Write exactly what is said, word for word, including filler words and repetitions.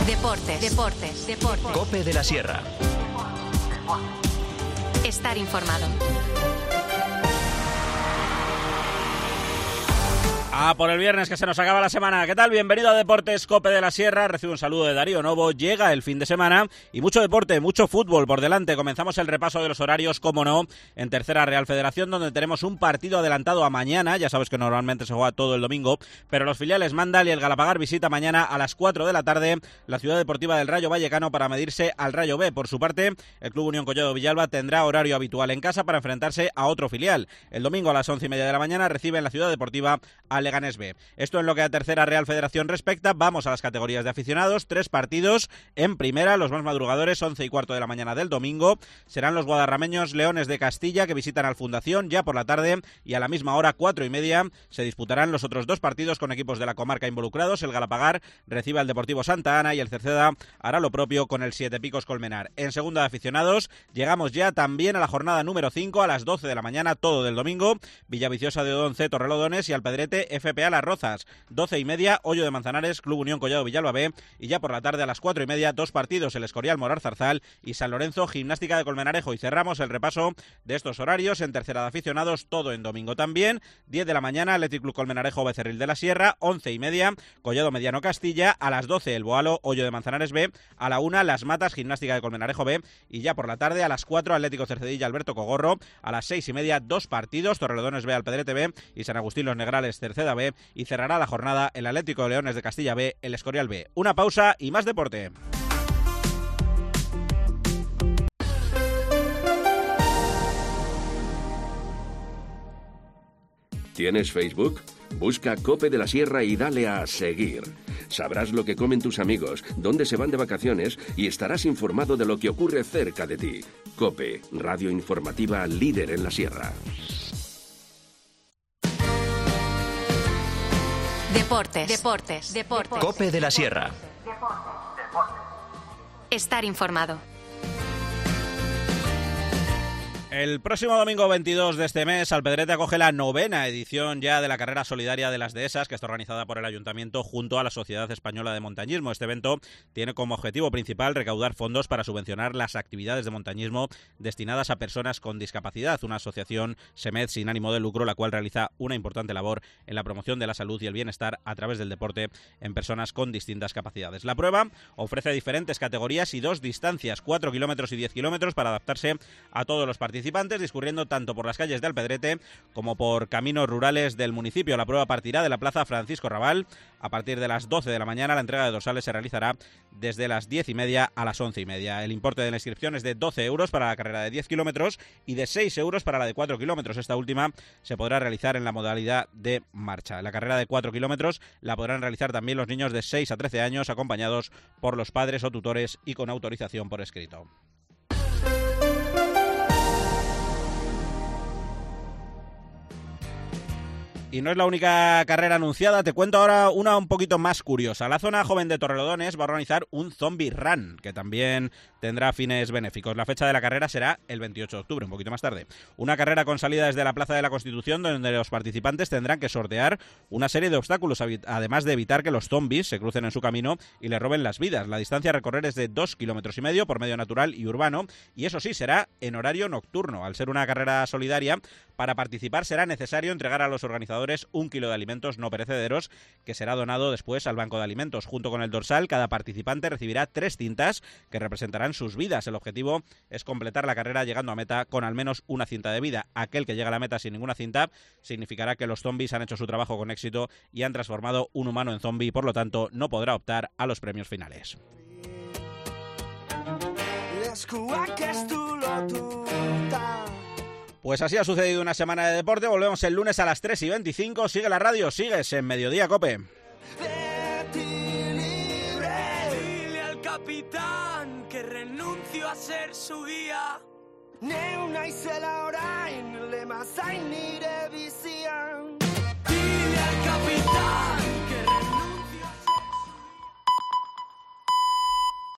Deportes, deportes, deportes. COPE de la Sierra. Estar informado. Ah, por el viernes que se nos acaba la semana. ¿Qué tal? Bienvenido a Deportes COPE de la Sierra. Recibe un saludo de Darío Novo. Llega el fin de semana y mucho deporte, mucho fútbol por delante. Comenzamos el repaso de los horarios, como no, en Tercera Real Federación, donde tenemos un partido adelantado a mañana. Ya sabes que normalmente se juega todo el domingo, pero los filiales Mandal y el Galapagar visita mañana a las cuatro de la tarde la Ciudad Deportiva del Rayo Vallecano para medirse al Rayo B. Por su parte, el Club Unión Collado Villalba tendrá horario habitual en casa para enfrentarse a otro filial. El domingo a las once y media de la mañana recibe en la Ciudad Deportiva al Leganés B. Esto en lo que a Tercera Real Federación respecta. Vamos a las categorías de aficionados. Tres partidos en primera. Los más madrugadores, once y cuarto de la mañana del domingo, serán los guadarrameños Leones de Castilla, que visitan al Fundación ya por la tarde, y a la misma hora, cuatro y media, se disputarán los otros dos partidos con equipos de la comarca involucrados. El Galapagar recibe al Deportivo Santa Ana y el Cerceda hará lo propio con el Siete Picos Colmenar. En segunda de aficionados llegamos ya también a la jornada número cinco, a las doce de la mañana, todo del domingo. Villaviciosa de Odón C, Torrelodones, y Alpedrete F P A Las Rozas. doce y media, Hoyo de Manzanares, Club Unión Collado Villalba B, y ya por la tarde a las cuatro y media, dos partidos, el Escorial Morar Zarzal y San Lorenzo Gimnástica de Colmenarejo. Y cerramos el repaso de estos horarios en Tercera de aficionados, todo en domingo también. diez de la mañana, Athletic Club Colmenarejo Becerril de la Sierra, once y media, Collado Mediano Castilla, a las doce el Boalo Hoyo de Manzanares B, a la una Las Matas Gimnástica de Colmenarejo B, y ya por la tarde a las cuatro Atlético Cercedilla Alberto Cogorro, a las seis y media, dos partidos, Torrelodones B Alpedrete B y San Agustín Los Negrales Cerceda B, y cerrará la jornada el Atlético de Leones de Castilla B, el Escorial B. Una pausa y más deporte. ¿Tienes Facebook? Busca COPE de la Sierra y dale a seguir. Sabrás lo que comen tus amigos, dónde se van de vacaciones y estarás informado de lo que ocurre cerca de ti. COPE, radio informativa líder en la Sierra. Deportes, deportes, deportes. COPE de la Sierra. Estar informado. El próximo domingo veintidós de este mes, Alpedrete acoge la novena edición ya de la Carrera Solidaria de las Dehesas, que está organizada por el Ayuntamiento junto a la Sociedad Española de Montañismo. Este evento tiene como objetivo principal recaudar fondos para subvencionar las actividades de montañismo destinadas a personas con discapacidad, una asociación SEMED sin ánimo de lucro, la cual realiza una importante labor en la promoción de la salud y el bienestar a través del deporte en personas con distintas capacidades. La prueba ofrece diferentes categorías y dos distancias, cuatro kilómetros y diez kilómetros, para adaptarse a todos los participantes, discurriendo tanto por las calles de Alpedrete como por caminos rurales del municipio. La prueba partirá de la Plaza Francisco Rabal. A partir de las doce de la mañana, la entrega de dorsales se realizará desde las diez y media a las once y media. El importe de la inscripción es de doce euros para la carrera de diez kilómetros y de seis euros para la de cuatro kilómetros. Esta última se podrá realizar en la modalidad de marcha. La carrera de cuatro kilómetros la podrán realizar también los niños de seis a trece años, acompañados por los padres o tutores y con autorización por escrito. Y no es la única carrera anunciada, te cuento ahora una un poquito más curiosa. La zona joven de Torrelodones va a organizar un Zombie Run, que también tendrá fines benéficos. La fecha de la carrera será el veintiocho de octubre, un poquito más tarde. Una carrera con salida desde la Plaza de la Constitución, donde los participantes tendrán que sortear una serie de obstáculos, además de evitar que los zombies se crucen en su camino y les roben las vidas. La distancia a recorrer es de dos kilómetros y medio por medio natural y urbano, y eso sí, será en horario nocturno. Al ser una carrera solidaria, para participar será necesario entregar a los organizadores un kilo de alimentos no perecederos, que será donado después al Banco de Alimentos. Junto con el dorsal, cada participante recibirá tres cintas que representarán sus vidas. El objetivo es completar la carrera llegando a meta con al menos una cinta de vida. Aquel que llega a la meta sin ninguna cinta significará que los zombies han hecho su trabajo con éxito y han transformado un humano en zombie, y por lo tanto no podrá optar a los premios finales. Pues así ha sucedido una semana de deporte. Volvemos el lunes a las tres y veinticinco. Sigue la radio, sigues en Mediodía Cope. Dile al capitán que renuncio a ser su guía. Neunaiz orain, lemazai nire bizian.